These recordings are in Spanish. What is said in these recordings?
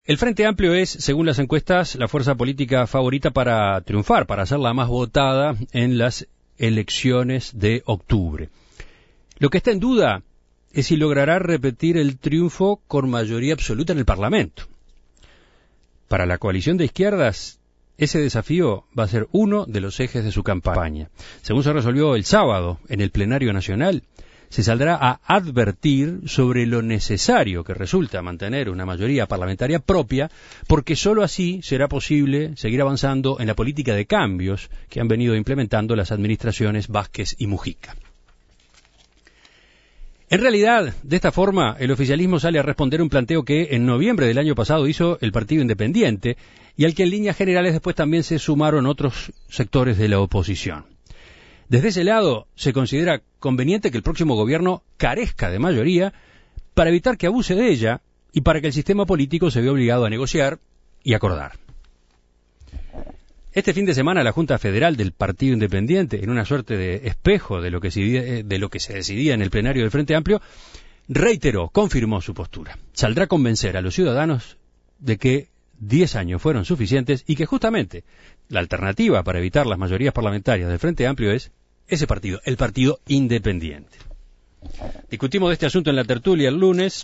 El Frente Amplio es, según las encuestas, la fuerza política favorita para triunfar, para ser la más votada en las elecciones de octubre. Lo que está en duda es si logrará repetir el triunfo con mayoría absoluta en el Parlamento. Para la coalición de izquierdas, ese desafío va a ser uno de los ejes de su campaña. Según se resolvió el sábado en el plenario nacional, se saldrá a advertir sobre lo necesario que resulta mantener una mayoría parlamentaria propia, porque sólo así será posible seguir avanzando en la política de cambios que han venido implementando las administraciones Vázquez y Mujica. En realidad, de esta forma, el oficialismo sale a responder un planteo que en noviembre del año pasado hizo el Partido Independiente y al que en líneas generales después también se sumaron otros sectores de la oposición. Desde ese lado, se considera conveniente que el próximo gobierno carezca de mayoría para evitar que abuse de ella y para que el sistema político se vea obligado a negociar y acordar. Este fin de semana la Junta Federal del Partido Independiente, en una suerte de espejo de lo que se decidía en el plenario del Frente Amplio, confirmó su postura. Saldrá a convencer a los ciudadanos de que 10 años fueron suficientes y que justamente la alternativa para evitar las mayorías parlamentarias del Frente Amplio es ese partido, el Partido Independiente. Discutimos de este asunto en la tertulia el lunes,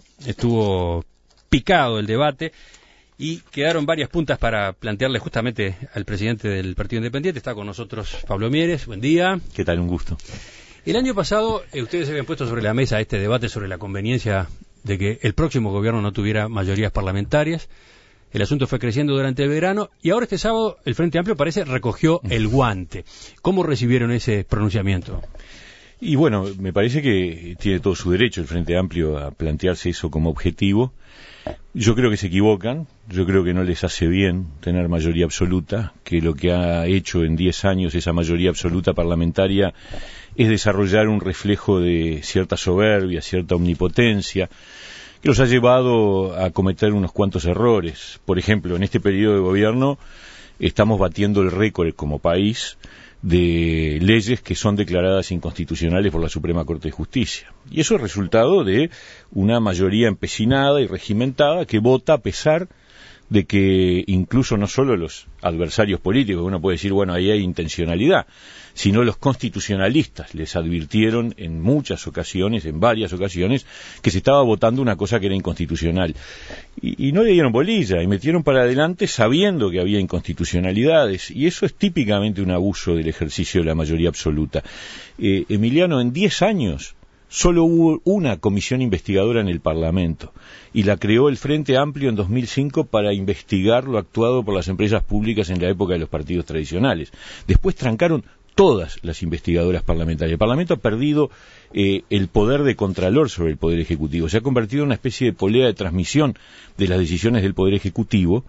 estuvo picado el debate y quedaron varias puntas para plantearle justamente al presidente del Partido Independiente. Está con nosotros Pablo Mieres, buen día. ¿Qué tal? Un gusto. El año pasado ustedes habían puesto sobre la mesa este debate sobre la conveniencia de que el próximo gobierno no tuviera mayorías parlamentarias. El asunto fue creciendo durante el verano y ahora este sábado el Frente Amplio parece recogió el guante. ¿Cómo recibieron ese pronunciamiento? Y bueno, me parece que tiene todo su derecho el Frente Amplio a plantearse eso como objetivo. Yo creo que se equivocan, yo creo que no les hace bien tener mayoría absoluta, que lo que ha hecho en 10 años esa mayoría absoluta parlamentaria es desarrollar un reflejo de cierta soberbia, cierta omnipotencia, que los ha llevado a cometer unos cuantos errores. Por ejemplo, en este periodo de gobierno estamos batiendo el récord como país de leyes que son declaradas inconstitucionales por la Suprema Corte de Justicia. Y eso es resultado de una mayoría empecinada y regimentada que vota a pesar de que incluso no solo los adversarios políticos, uno puede decir, bueno, ahí hay intencionalidad, sino los constitucionalistas les advirtieron en muchas ocasiones, en varias ocasiones, que se estaba votando una cosa que era inconstitucional. Y no le dieron bolilla, y metieron para adelante sabiendo que había inconstitucionalidades, y eso es típicamente un abuso del ejercicio de la mayoría absoluta. Emiliano, en 10 años solo hubo una comisión investigadora en el Parlamento y la creó el Frente Amplio en 2005 para investigar lo actuado por las empresas públicas en la época de los partidos tradicionales. Después trancaron todas las investigadoras parlamentarias. El Parlamento ha perdido el poder de contralor sobre el Poder Ejecutivo. Se ha convertido en una especie de polea de transmisión de las decisiones del Poder Ejecutivo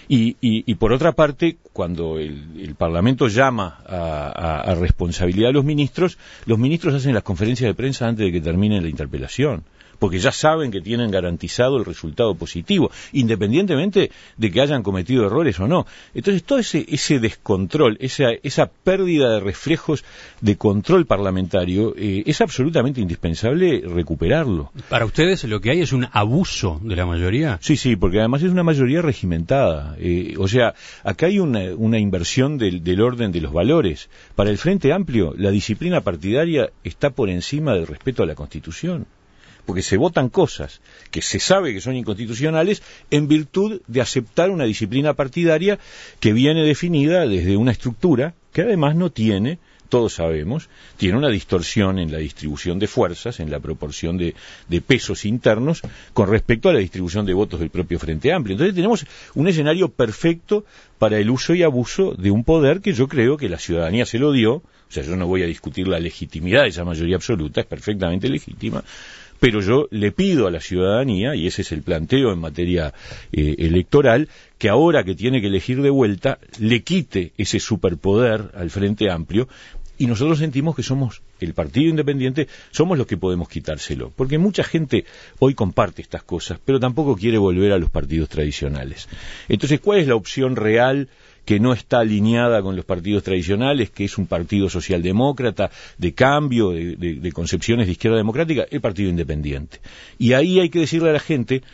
y por otra parte, cuando el Parlamento llama a responsabilidad a los ministros hacen las conferencias de prensa antes de que termine la interpelación, porque ya saben que tienen garantizado el resultado positivo, independientemente de que hayan cometido errores o no. Entonces, todo ese descontrol, esa pérdida de reflejos de control parlamentario, es absolutamente indispensable recuperarlo. ¿Para ustedes lo que hay es un abuso de la mayoría? Sí, porque además es una mayoría regimentada. O sea, acá hay una inversión del orden de los valores. Para el Frente Amplio, la disciplina partidaria está por encima del respeto a la Constitución, porque se votan cosas que se sabe que son inconstitucionales en virtud de aceptar una disciplina partidaria que viene definida desde una estructura que además no tiene, todos sabemos, tiene una distorsión en la distribución de fuerzas, en la proporción de pesos internos con respecto a la distribución de votos del propio Frente Amplio. Entonces tenemos un escenario perfecto para el uso y abuso de un poder que yo creo que la ciudadanía se lo dio. O sea, yo no voy a discutir la legitimidad de esa mayoría absoluta, es perfectamente legítima, pero yo le pido a la ciudadanía, y ese es el planteo en materia electoral, que ahora que tiene que elegir de vuelta, le quite ese superpoder al Frente Amplio, y nosotros sentimos que somos el Partido Independiente, somos los que podemos quitárselo, porque mucha gente hoy comparte estas cosas, pero tampoco quiere volver a los partidos tradicionales. Entonces, ¿cuál es la opción real que no está alineada con los partidos tradicionales, que es un partido socialdemócrata, de cambio, de concepciones de izquierda democrática? El Partido Independiente. Y ahí hay que decirle a la gente,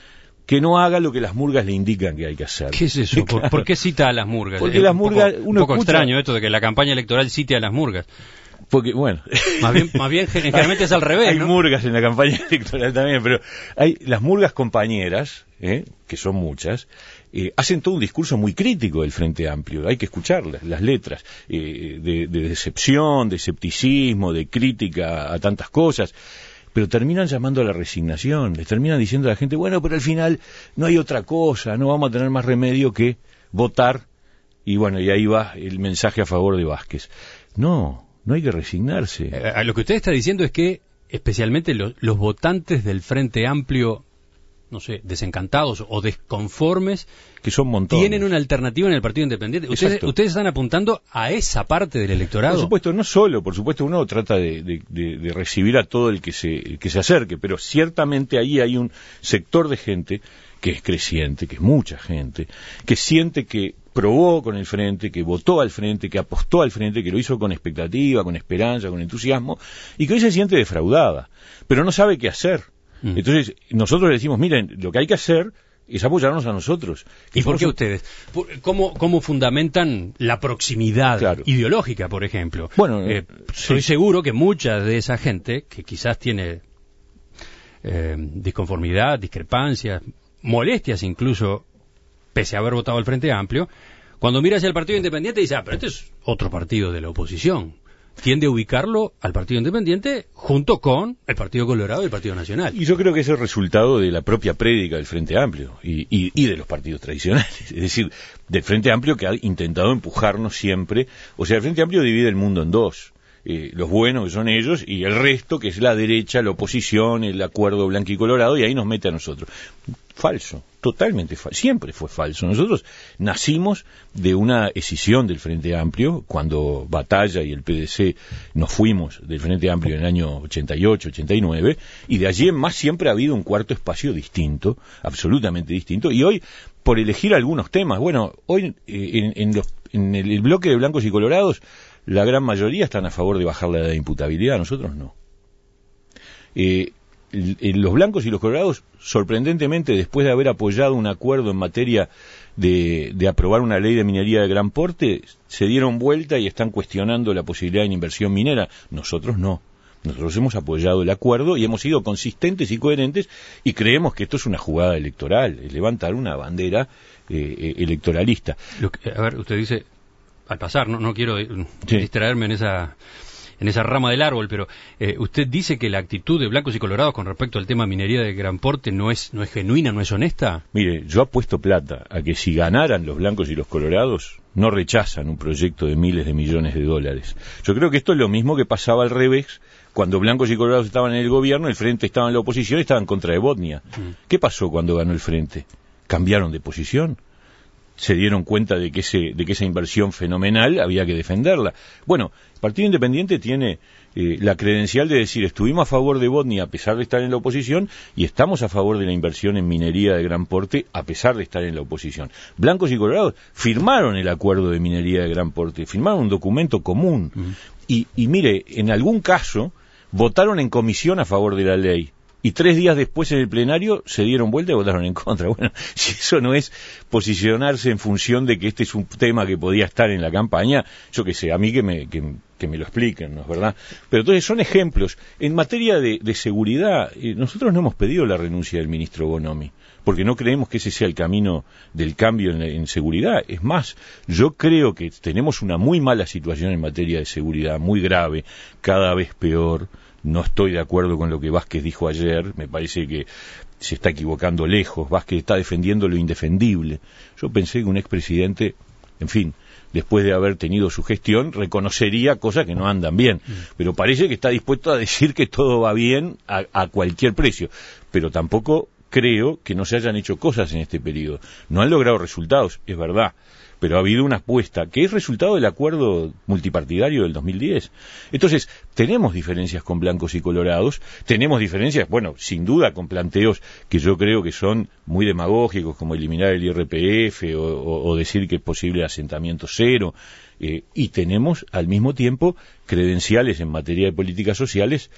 que no haga lo que las murgas le indican que hay que hacer. ¿Qué es eso? Claro. ¿Por qué cita a las murgas? Porque las murgas... un poco extraño esto de que la campaña electoral cite a las murgas. Porque, bueno... Más bien generalmente es al revés, hay ¿no? murgas en la campaña electoral también, pero hay las murgas compañeras, que son muchas, hacen todo un discurso muy crítico del Frente Amplio. Hay que escucharlas, las letras, de decepción, de escepticismo, de crítica a tantas cosas, pero terminan llamando a la resignación, les terminan diciendo a la gente, bueno, pero al final no hay otra cosa, no vamos a tener más remedio que votar, y bueno, y ahí va el mensaje a favor de Vázquez. No hay que resignarse. Lo que usted está diciendo es que, especialmente los votantes del Frente Amplio, no sé, desencantados o desconformes, que son montones, tienen una alternativa en el Partido Independiente. Ustedes están apuntando a esa parte del electorado. Por supuesto, no solo, por supuesto uno trata de recibir a todo el que se acerque, pero ciertamente ahí hay un sector de gente que es creciente, que es mucha gente, que siente que probó con el Frente, que votó al Frente, que apostó al Frente, que lo hizo con expectativa, con esperanza, con entusiasmo, y que hoy se siente defraudada, pero no sabe qué hacer. Entonces, nosotros le decimos, miren, lo que hay que hacer es apoyarnos a nosotros. ¿Y por qué ustedes? ¿Cómo fundamentan la proximidad ideológica, por ejemplo? Bueno, estoy seguro que mucha de esa gente, que quizás tiene disconformidad, discrepancias, molestias incluso, pese a haber votado al Frente Amplio, cuando mira hacia el Partido Independiente dice, pero este es otro partido de la oposición. Tiende a ubicarlo al Partido Independiente junto con el Partido Colorado y el Partido Nacional. Y yo creo que es el resultado de la propia prédica del Frente Amplio y de los partidos tradicionales, es decir, del Frente Amplio que ha intentado empujarnos siempre. O sea, el Frente Amplio divide el mundo en dos. Los buenos, que son ellos, y el resto, que es la derecha, la oposición, el acuerdo blanco y colorado, y ahí nos mete a nosotros. Falso, totalmente falso, siempre fue falso. Nosotros nacimos de una escisión del Frente Amplio, cuando Batalla y el PDC nos fuimos del Frente Amplio en el año 88, 89, y de allí en más siempre ha habido un cuarto espacio distinto, absolutamente distinto, y hoy, por elegir algunos temas, bueno, hoy en el bloque de blancos y colorados, la gran mayoría están a favor de bajar la edad de imputabilidad, nosotros no. Los blancos y los colorados, sorprendentemente, después de haber apoyado un acuerdo en materia de aprobar una ley de minería de gran porte, se dieron vuelta y están cuestionando la posibilidad de inversión minera. Nosotros no. Nosotros hemos apoyado el acuerdo y hemos sido consistentes y coherentes y creemos que esto es una jugada electoral, es levantar una bandera electoralista. A ver, usted dice... Al pasar, no quiero distraerme en esa rama del árbol, pero usted dice que la actitud de blancos y colorados con respecto al tema minería de gran porte no es genuina, no es honesta. Mire, yo apuesto plata a que si ganaran los blancos y los colorados, no rechazan un proyecto de miles de millones de dólares. Yo creo que esto es lo mismo que pasaba al revés, cuando blancos y colorados estaban en el gobierno, el Frente estaba en la oposición y estaban contra de Botnia. ¿Qué pasó cuando ganó el Frente? ¿Cambiaron de posición? Se dieron cuenta de que esa inversión fenomenal había que defenderla. Bueno, el Partido Independiente tiene la credencial de decir, estuvimos a favor de Botnia a pesar de estar en la oposición y estamos a favor de la inversión en minería de gran porte a pesar de estar en la oposición. Blancos y colorados firmaron el acuerdo de minería de gran porte, firmaron un documento común. Y mire, en algún caso votaron en comisión a favor de la ley. Y 3 días después en el plenario se dieron vuelta y votaron en contra. Bueno, si eso no es posicionarse en función de que este es un tema que podía estar en la campaña, yo qué sé, a mí que me lo expliquen, ¿no es verdad? Pero entonces son ejemplos. En materia de seguridad, nosotros no hemos pedido la renuncia del ministro Bonomi, porque no creemos que ese sea el camino del cambio en seguridad. Es más, yo creo que tenemos una muy mala situación en materia de seguridad, muy grave, cada vez peor. No estoy de acuerdo con lo que Vázquez dijo ayer, me parece que se está equivocando lejos, Vázquez está defendiendo lo indefendible. Yo pensé que un expresidente, en fin, después de haber tenido su gestión, reconocería cosas que no andan bien, pero parece que está dispuesto a decir que todo va bien a cualquier precio, pero tampoco creo que no se hayan hecho cosas en este periodo. No han logrado resultados, es verdad, pero ha habido una apuesta que es resultado del acuerdo multipartidario del 2010. Entonces, tenemos diferencias con blancos y colorados, tenemos diferencias, bueno, sin duda con planteos que yo creo que son muy demagógicos, como eliminar el IRPF o decir que es posible asentamiento cero, y tenemos al mismo tiempo credenciales en materia de políticas sociales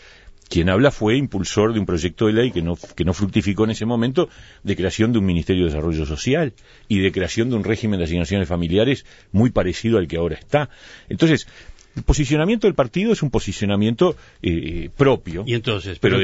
Quien habla fue impulsor de un proyecto de ley que no fructificó en ese momento, de creación de un Ministerio de Desarrollo Social y de creación de un régimen de asignaciones familiares muy parecido al que ahora está. Entonces, el posicionamiento del partido es un posicionamiento propio. Y entonces, pero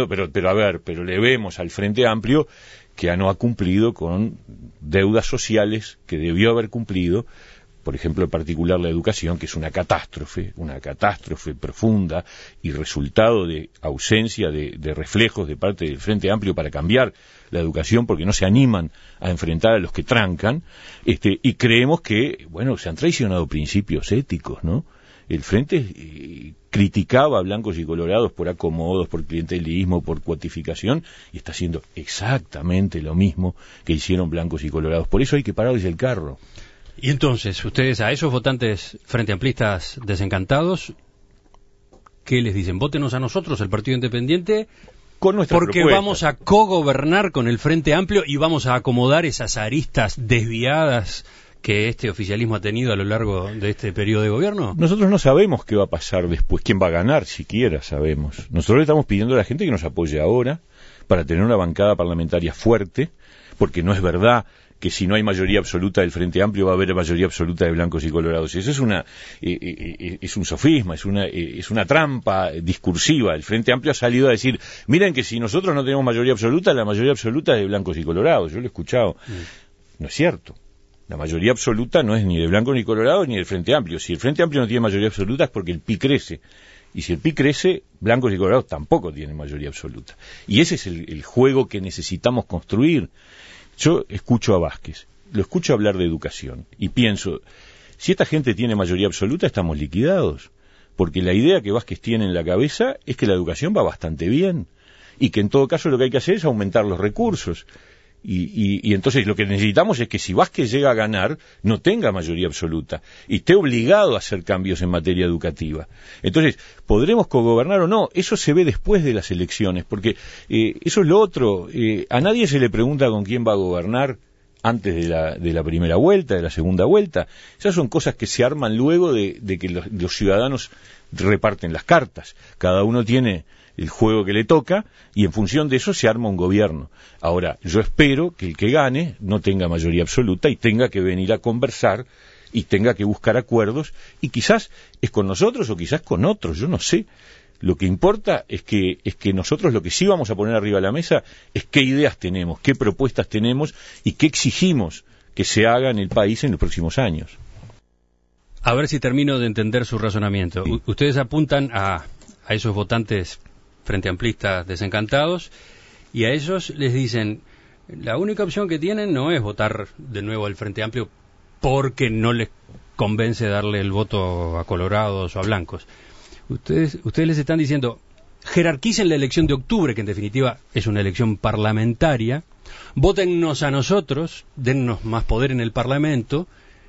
le vemos al Frente Amplio que no ha cumplido con deudas sociales que debió haber cumplido. Por ejemplo, en particular la educación, que es una catástrofe profunda y resultado de ausencia de reflejos de parte del Frente Amplio para cambiar la educación, porque no se animan a enfrentar a los que trancan, y creemos que, bueno, se han traicionado principios éticos, ¿no? El Frente criticaba a blancos y colorados por acomodos, por clientelismo, por cuotificación, y está haciendo exactamente lo mismo que hicieron blancos y colorados. Por eso hay que pararles el carro. Y entonces, ustedes a esos votantes frente amplistas desencantados, ¿qué les dicen? Vótenos a nosotros, el Partido Independiente, con nuestra porque propuesta. Vamos a cogobernar con el Frente Amplio y vamos a acomodar esas aristas desviadas que este oficialismo ha tenido a lo largo de este periodo de gobierno. Nosotros no sabemos qué va a pasar después, quién va a ganar, siquiera sabemos. Nosotros le estamos pidiendo a la gente que nos apoye ahora para tener una bancada parlamentaria fuerte, porque no es verdad que si no hay mayoría absoluta del Frente Amplio va a haber mayoría absoluta de blancos y colorados. Eso es un sofisma, es una trampa discursiva. El Frente Amplio ha salido a decir, miren que si nosotros no tenemos mayoría absoluta, la mayoría absoluta es de blancos y colorados. Yo lo he escuchado. No es cierto. La mayoría absoluta no es ni de blancos ni colorados ni del Frente Amplio. Si el Frente Amplio no tiene mayoría absoluta es porque el PI crece. Y si el PI crece, blancos y colorados tampoco tienen mayoría absoluta. Y ese es el juego que necesitamos construir. Yo escucho a Vázquez, lo escucho hablar de educación y pienso, si esta gente tiene mayoría absoluta estamos liquidados, porque la idea que Vázquez tiene en la cabeza es que la educación va bastante bien y que en todo caso lo que hay que hacer es aumentar los recursos. Y entonces lo que necesitamos es que si Vázquez llega a ganar, no tenga mayoría absoluta y esté obligado a hacer cambios en materia educativa. Entonces, ¿podremos cogobernar o no? Eso se ve después de las elecciones, porque eso es lo otro. A nadie se le pregunta con quién va a gobernar antes de la primera vuelta, de la segunda vuelta. Esas son cosas que se arman luego de que los ciudadanos reparten las cartas. Cada uno tiene el juego que le toca y en función de eso se arma un gobierno. Ahora, yo espero que el que gane no tenga mayoría absoluta y tenga que venir a conversar y tenga que buscar acuerdos y quizás es con nosotros o quizás con otros, yo no sé. Lo que importa es que nosotros lo que sí vamos a poner arriba de la mesa es qué ideas tenemos, qué propuestas tenemos y qué exigimos que se haga en el país en los próximos años. A ver si termino de entender su razonamiento. Sí. Ustedes apuntan a esos votantes frente amplistas desencantados y a ellos les dicen la única opción que tienen no es votar de nuevo al Frente Amplio porque no les convence darle el voto a colorados o a blancos. Ustedes les están diciendo jerarquicen la elección de octubre, que en definitiva es una elección parlamentaria, vótennos a nosotros, dennos más poder en el Parlamento,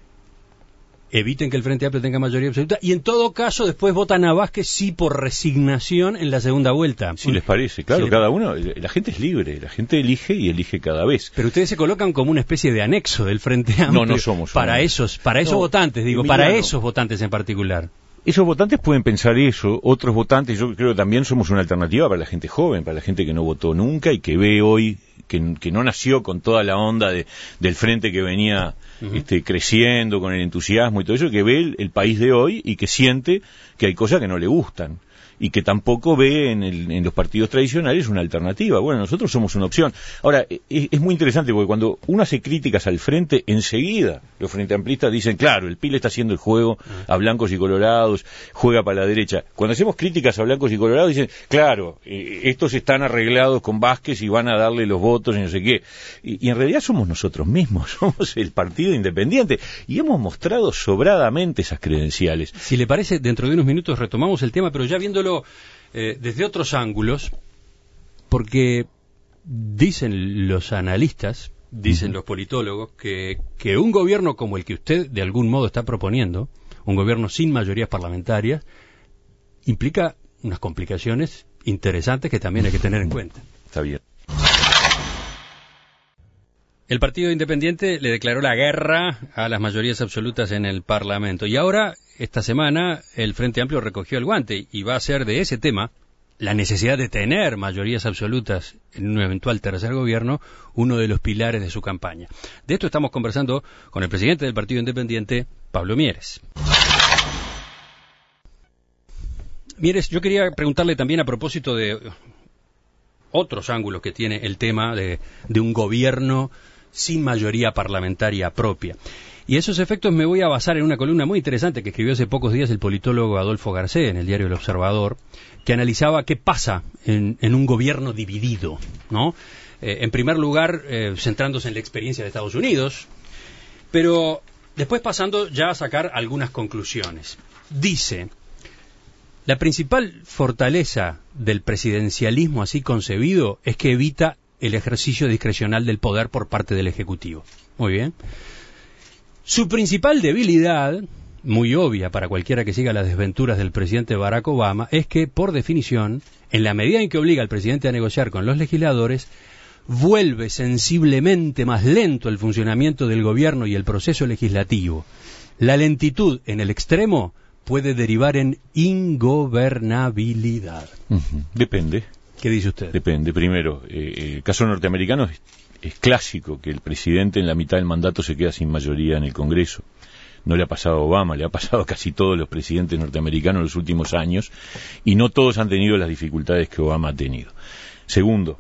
eviten que el Frente Amplio tenga mayoría absoluta y en todo caso después votan a Vázquez sí por resignación en la segunda vuelta. Si les parece, claro, cada uno, la gente es libre, la gente elige y elige cada vez. Pero ustedes se colocan como una especie de anexo del Frente Amplio. No somos. Para esos votantes, digo, Emiliano, para esos votantes en particular. Esos votantes pueden pensar eso, otros votantes, yo creo que también somos una alternativa para la gente joven, para la gente que no votó nunca y que ve hoy, que no nació con toda la onda del frente que venía creciendo, con el entusiasmo y todo eso, que ve el país de hoy y que siente que hay cosas que no le gustan y que tampoco ve en los partidos tradicionales una alternativa. Bueno, nosotros somos una opción. Ahora, es muy interesante porque cuando uno hace críticas al frente, enseguida los frente amplistas dicen, claro, el PI le está haciendo el juego a blancos y colorados, juega para la derecha. Cuando hacemos críticas a blancos y colorados dicen, claro, estos están arreglados con Vázquez y van a darle los votos y no sé qué. Y en realidad somos nosotros mismos, somos el Partido Independiente y hemos mostrado sobradamente esas credenciales. Si le parece, dentro de unos minutos retomamos el tema, pero ya viéndolo desde otros ángulos, porque dicen los analistas, dicen los politólogos, que un gobierno como el que usted de algún modo está proponiendo, un gobierno sin mayorías parlamentarias, implica unas complicaciones interesantes que también hay que tener en cuenta. Está bien. El Partido Independiente le declaró la guerra a las mayorías absolutas en el Parlamento. Y ahora, esta semana, el Frente Amplio recogió el guante y va a hacer de ese tema, la necesidad de tener mayorías absolutas en un eventual tercer gobierno, uno de los pilares de su campaña. De esto estamos conversando con el presidente del Partido Independiente, Pablo Mieres. Mieres, yo quería preguntarle también a propósito de otros ángulos que tiene el tema de un gobierno sin mayoría parlamentaria propia. Y esos efectos me voy a basar en una columna muy interesante que escribió hace pocos días el politólogo Adolfo Garcés en el diario El Observador, que analizaba qué pasa en un gobierno dividido, ¿no? En primer lugar, centrándose en la experiencia de Estados Unidos, pero después pasando ya a sacar algunas conclusiones. Dice: la principal fortaleza del presidencialismo así concebido es que evita el ejercicio discrecional del poder por parte del Ejecutivo. Muy bien. Su principal debilidad, muy obvia para cualquiera que siga las desventuras del presidente Barack Obama, es que, por definición, en la medida en que obliga al presidente a negociar con los legisladores, vuelve sensiblemente más lento el funcionamiento del gobierno y el proceso legislativo. La lentitud en el extremo puede derivar en ingobernabilidad. Depende. ¿Qué dice usted? Depende. Primero, el caso norteamericano es clásico que el presidente en la mitad del mandato se queda sin mayoría en el Congreso. No le ha pasado a Obama, le ha pasado a casi todos los presidentes norteamericanos en los últimos años, y no todos han tenido las dificultades que Obama ha tenido. Segundo,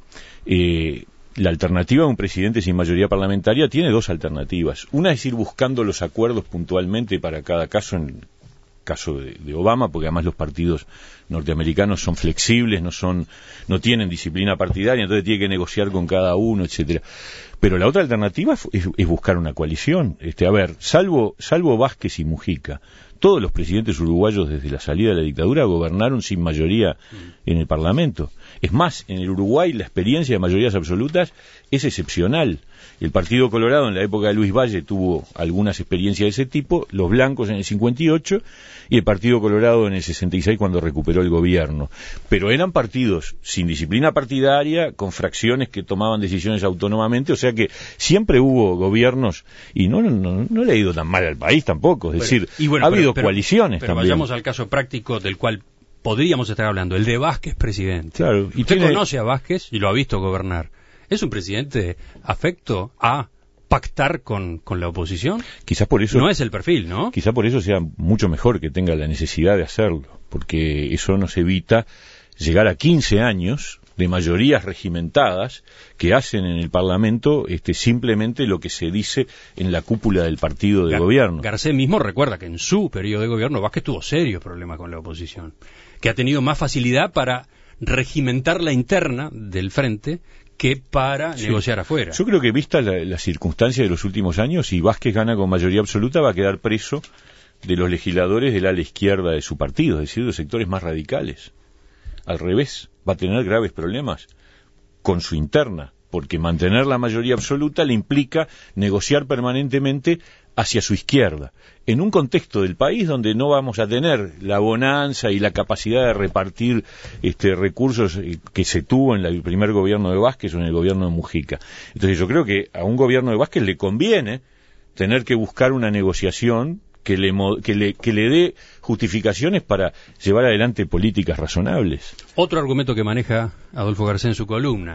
la alternativa a un presidente sin mayoría parlamentaria tiene dos alternativas. Una es ir buscando los acuerdos puntualmente para cada caso, en el caso de Obama, porque además los partidos norteamericanos son flexibles, no tienen disciplina partidaria, entonces tiene que negociar con cada uno, etcétera. Pero la otra alternativa es buscar una coalición. Salvo Vázquez y Mujica, todos los presidentes uruguayos desde la salida de la dictadura gobernaron sin mayoría en el Parlamento. Es más, en el Uruguay la experiencia de mayorías absolutas es excepcional. El Partido Colorado en la época de Luis Valle tuvo algunas experiencias de ese tipo, los blancos en el 58 y el Partido Colorado en el 66 cuando recuperó el gobierno. Pero eran partidos sin disciplina partidaria, con fracciones que tomaban decisiones autónomamente, o sea que siempre hubo gobiernos, y no le ha ido tan mal al país tampoco, es decir, ha habido coaliciones pero también. Vayamos al caso práctico del cual podríamos estar hablando, el de Vázquez presidente. Claro, y usted conoce a Vázquez y lo ha visto gobernar. ¿Es un presidente afecto a pactar con la oposición? Quizás por eso... No es el perfil, ¿no? Quizás por eso sea mucho mejor que tenga la necesidad de hacerlo, porque eso nos evita llegar a 15 años de mayorías regimentadas que hacen en el Parlamento simplemente lo que se dice en la cúpula del partido de gobierno. Garcés mismo recuerda que en su periodo de gobierno Vázquez tuvo serios problemas con la oposición, que ha tenido más facilidad para regimentar la interna del frente que para negociar afuera. Yo creo que vista la circunstancia de los últimos años, si Vázquez gana con mayoría absoluta va a quedar preso de los legisladores del ala izquierda de su partido, es decir, de los sectores más radicales. Al revés, va a tener graves problemas con su interna, porque mantener la mayoría absoluta le implica negociar permanentemente hacia su izquierda, en un contexto del país donde no vamos a tener la bonanza y la capacidad de repartir recursos que se tuvo en el primer gobierno de Vázquez o en el gobierno de Mujica. Entonces yo creo que a un gobierno de Vázquez le conviene tener que buscar una negociación que le dé justificaciones para llevar adelante políticas razonables. Otro argumento que maneja Adolfo Garcés en su columna,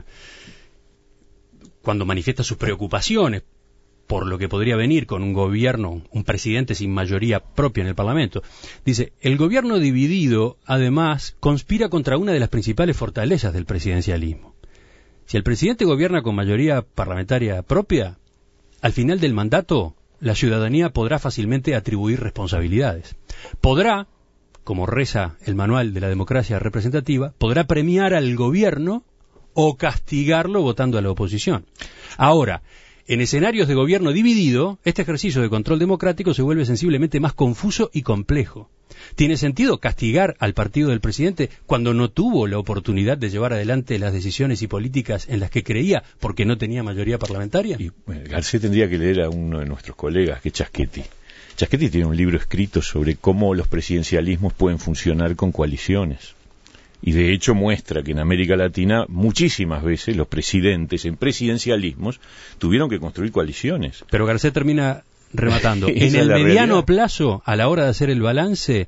cuando manifiesta sus preocupaciones por lo que podría venir con un gobierno, un presidente sin mayoría propia en el Parlamento, dice: el gobierno dividido, además, conspira contra una de las principales fortalezas del presidencialismo. Si el presidente gobierna con mayoría parlamentaria propia, al final del mandato, la ciudadanía podrá fácilmente atribuir responsabilidades. Podrá, como reza el manual de la democracia representativa, podrá premiar al gobierno o castigarlo votando a la oposición. Ahora, en escenarios de gobierno dividido, este ejercicio de control democrático se vuelve sensiblemente más confuso y complejo. ¿Tiene sentido castigar al partido del presidente cuando no tuvo la oportunidad de llevar adelante las decisiones y políticas en las que creía porque no tenía mayoría parlamentaria? Y Garcés tendría que leer a uno de nuestros colegas, que es Chaschetti. Chaschetti tiene un libro escrito sobre cómo los presidencialismos pueden funcionar con coaliciones. Y de hecho muestra que en América Latina muchísimas veces los presidentes en presidencialismos tuvieron que construir coaliciones. Pero Garcés termina rematando. En el mediano plazo, a la hora de hacer el balance,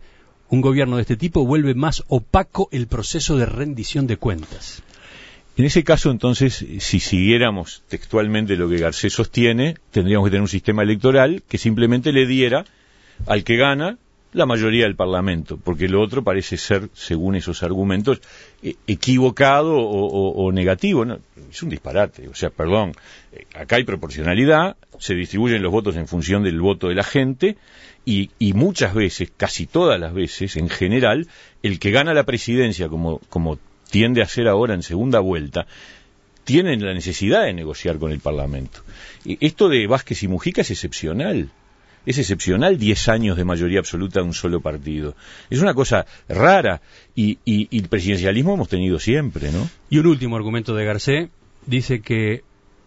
un gobierno de este tipo vuelve más opaco el proceso de rendición de cuentas. En ese caso, entonces, si siguiéramos textualmente lo que Garcés sostiene, tendríamos que tener un sistema electoral que simplemente le diera al que gana la mayoría del Parlamento, porque lo otro parece ser, según esos argumentos, equivocado o negativo. No, es un disparate. O sea, perdón, acá hay proporcionalidad, se distribuyen los votos en función del voto de la gente, y muchas veces, casi todas las veces, en general, el que gana la presidencia, como tiende a hacer ahora en segunda vuelta, tienen la necesidad de negociar con el Parlamento. Esto de Vázquez y Mujica es excepcional. Es excepcional 10 años de mayoría absoluta de un solo partido. Es una cosa rara y el presidencialismo hemos tenido siempre, ¿no? Y un último argumento de Garcés dice que,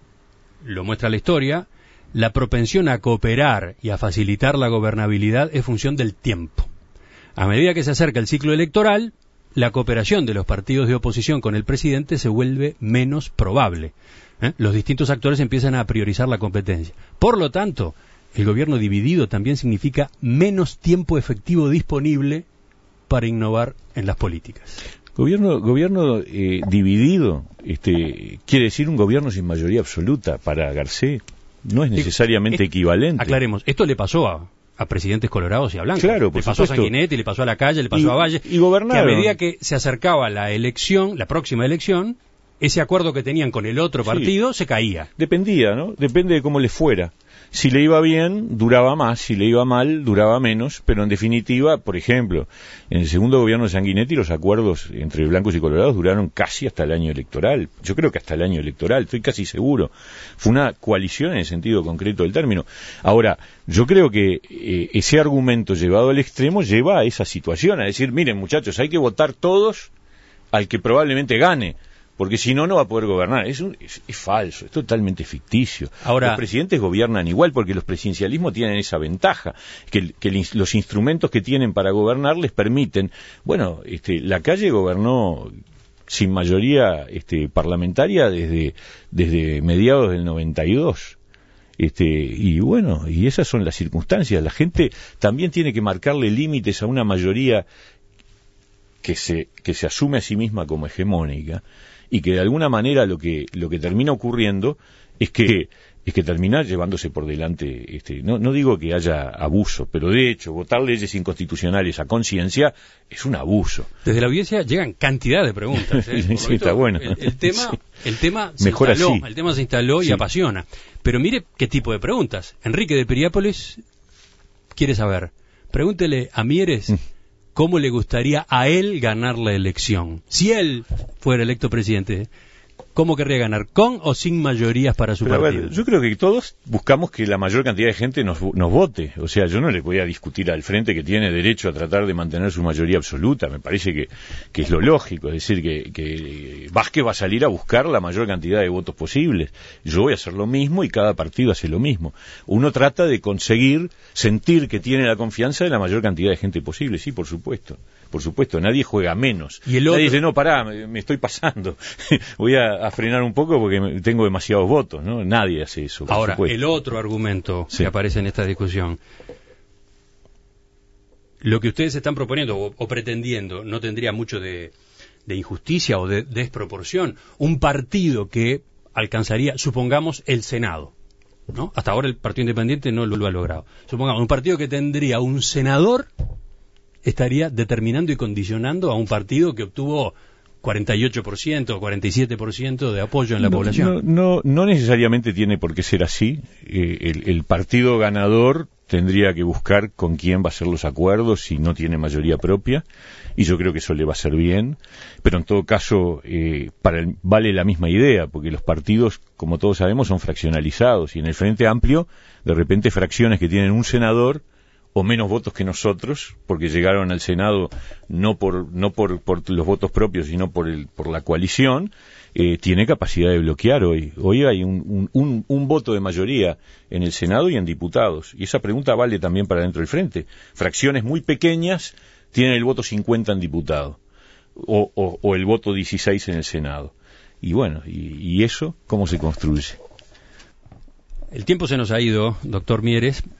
lo muestra la historia, la propensión a cooperar y a facilitar la gobernabilidad es función del tiempo. A medida que se acerca el ciclo electoral, la cooperación de los partidos de oposición con el presidente se vuelve menos probable. Los distintos actores empiezan a priorizar la competencia. Por lo tanto, el gobierno dividido también significa menos tiempo efectivo disponible para innovar en las políticas. Gobierno dividido quiere decir un gobierno sin mayoría absoluta. Para Garcés no es necesariamente equivalente. Aclaremos, esto le pasó a presidentes colorados y a blancos. Claro, le pasó a Sanguinetti, le pasó a Lacalle, le pasó a Valle. Y gobernaron. Que a medida que se acercaba la elección, la próxima elección, ese acuerdo que tenían con el otro partido se caía. Dependía, ¿no? Depende de cómo le fuera. Si le iba bien, duraba más, si le iba mal, duraba menos, pero en definitiva, por ejemplo, en el segundo gobierno de Sanguinetti los acuerdos entre blancos y colorados duraron casi hasta el año electoral. Yo creo que hasta el año electoral, estoy casi seguro. Fue una coalición en el sentido concreto del término. Ahora, yo creo que ese argumento llevado al extremo lleva a esa situación, a decir, miren muchachos, hay que votar todos al que probablemente gane, porque si no, no va a poder gobernar. Es falso, es totalmente ficticio. Ahora, los presidentes gobiernan igual, porque los presidencialismos tienen esa ventaja, que los instrumentos que tienen para gobernar les permiten. Bueno, Lacalle gobernó sin mayoría parlamentaria desde mediados del 92. Y bueno, y esas son las circunstancias. La gente también tiene que marcarle límites a una mayoría que se asume a sí misma como hegemónica, y que de alguna manera lo que termina ocurriendo es que termina llevándose por delante, no digo que haya abuso, pero de hecho votar leyes inconstitucionales a conciencia es un abuso. Desde la audiencia llegan cantidad de preguntas. Sí, está bueno. El tema se mejor instaló, así. El tema se instaló y apasiona. Pero mire qué tipo de preguntas. Enrique de Piriápolis quiere saber. Pregúntele a Mieres cómo le gustaría a él ganar la elección. Si él fuera electo presidente, ¿cómo querría ganar? ¿Con o sin mayorías para su partido? A ver, yo creo que todos buscamos que la mayor cantidad de gente nos vote. O sea, yo no le voy a discutir al frente que tiene derecho a tratar de mantener su mayoría absoluta. Me parece que es lo lógico. Es decir, que Vázquez va a salir a buscar la mayor cantidad de votos posibles. Yo voy a hacer lo mismo y cada partido hace lo mismo. Uno trata de conseguir sentir que tiene la confianza de la mayor cantidad de gente posible. Sí, por supuesto. Por supuesto, nadie juega menos. Nadie dice, no, pará, me estoy pasando. Voy a frenar un poco porque tengo demasiados votos, ¿no? Nadie hace eso. Ahora, supuesto. El otro argumento que aparece en esta discusión, lo que ustedes están proponiendo o pretendiendo no tendría mucho de injusticia o de desproporción. Un partido que alcanzaría, supongamos, el Senado, ¿no? Hasta ahora el Partido Independiente no lo ha logrado. Supongamos, un partido que tendría un senador estaría determinando y condicionando a un partido que obtuvo 48% o 47% de apoyo en la población. No necesariamente tiene por qué ser así. El partido ganador tendría que buscar con quién va a hacer los acuerdos si no tiene mayoría propia, y yo creo que eso le va a hacer bien, pero en todo caso vale la misma idea, porque los partidos, como todos sabemos, son fraccionalizados, y en el Frente Amplio, de repente fracciones que tienen un senador o menos votos que nosotros, porque llegaron al Senado no por los votos propios, sino por la coalición, tiene capacidad de bloquear hoy. Hoy hay un voto de mayoría en el Senado y en diputados, y esa pregunta vale también para dentro del Frente. Fracciones muy pequeñas tienen el voto 50 en diputado, o el voto 16 en el Senado. Y bueno, ¿y eso cómo se construye? El tiempo se nos ha ido, doctor Mieres.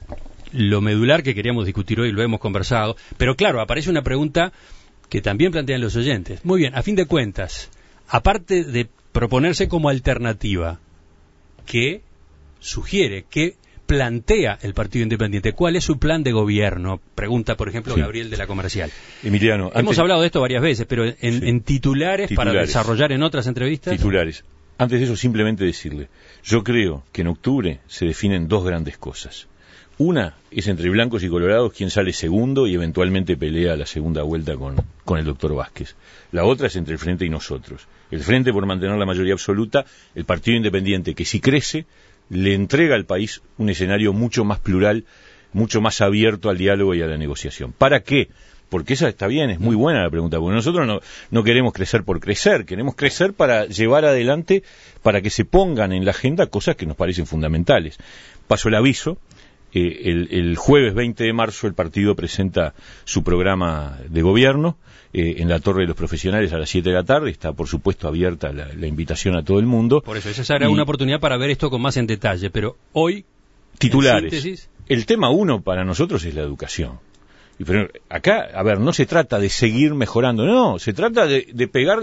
lo medular que queríamos discutir hoy, lo hemos conversado, pero claro, aparece una pregunta que también plantean los oyentes. Muy bien, a fin de cuentas, aparte de proponerse como alternativa, ¿qué sugiere, qué plantea el Partido Independiente? ¿Cuál es su plan de gobierno? Pregunta, por ejemplo, Gabriel de La Comercial. Emiliano, hemos hablado de esto varias veces, pero en titulares para desarrollar en otras entrevistas. Titulares. Antes de eso, simplemente decirle, yo creo que en octubre se definen dos grandes cosas. Una es entre blancos y colorados quien sale segundo y eventualmente pelea la segunda vuelta con el doctor Vázquez. La otra es entre el Frente y nosotros. El Frente por mantener la mayoría absoluta, el Partido Independiente que si crece le entrega al país un escenario mucho más plural, mucho más abierto al diálogo y a la negociación. ¿Para qué? Porque esa está bien, es muy buena la pregunta, porque nosotros no queremos crecer por crecer, queremos crecer para llevar adelante, para que se pongan en la agenda cosas que nos parecen fundamentales. Paso el aviso, el jueves 20 de marzo el partido presenta su programa de gobierno en la Torre de los Profesionales a las 7 de la tarde, está por supuesto abierta la invitación a todo el mundo. Por eso, esa será una oportunidad para ver esto con más en detalle, pero hoy, titulares, en síntesis, el tema uno para nosotros es la educación. Pero acá, a ver, no se trata de seguir mejorando, no, se trata de pegar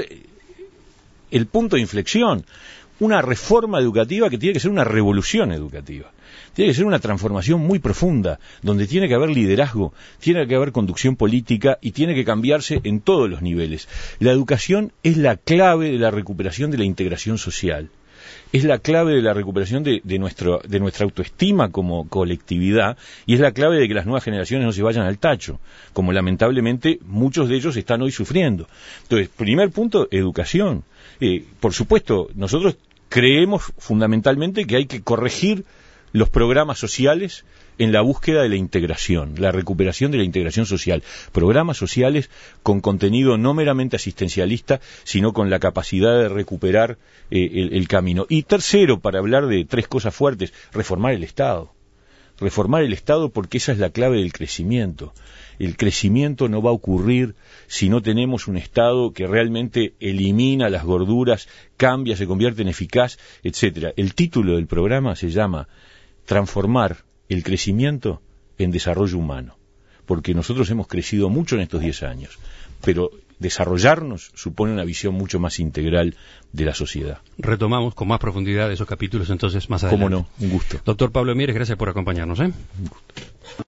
el punto de inflexión, una reforma educativa que tiene que ser una revolución educativa, tiene que ser una transformación muy profunda, donde tiene que haber liderazgo, tiene que haber conducción política y tiene que cambiarse en todos los niveles. La educación es la clave de la recuperación de la integración social. Es la clave de la recuperación de nuestra autoestima como colectividad y es la clave de que las nuevas generaciones no se vayan al tacho, como lamentablemente muchos de ellos están hoy sufriendo. Entonces, primer punto, educación. Por supuesto, nosotros creemos fundamentalmente que hay que corregir los programas sociales en la búsqueda de la integración, la recuperación de la integración social. Programas sociales con contenido no meramente asistencialista, sino con la capacidad de recuperar el camino. Y tercero, para hablar de tres cosas fuertes, reformar el Estado. Reformar el Estado porque esa es la clave del crecimiento. El crecimiento no va a ocurrir si no tenemos un Estado que realmente elimina las gorduras, cambia, se convierte en eficaz, etcétera. El título del programa se llama Transformar el crecimiento en desarrollo humano, porque nosotros hemos crecido mucho en estos 10 años, pero desarrollarnos supone una visión mucho más integral de la sociedad. Retomamos con más profundidad esos capítulos entonces más adelante. Cómo no, un gusto. Doctor Pablo Mieres, gracias por acompañarnos. Un gusto.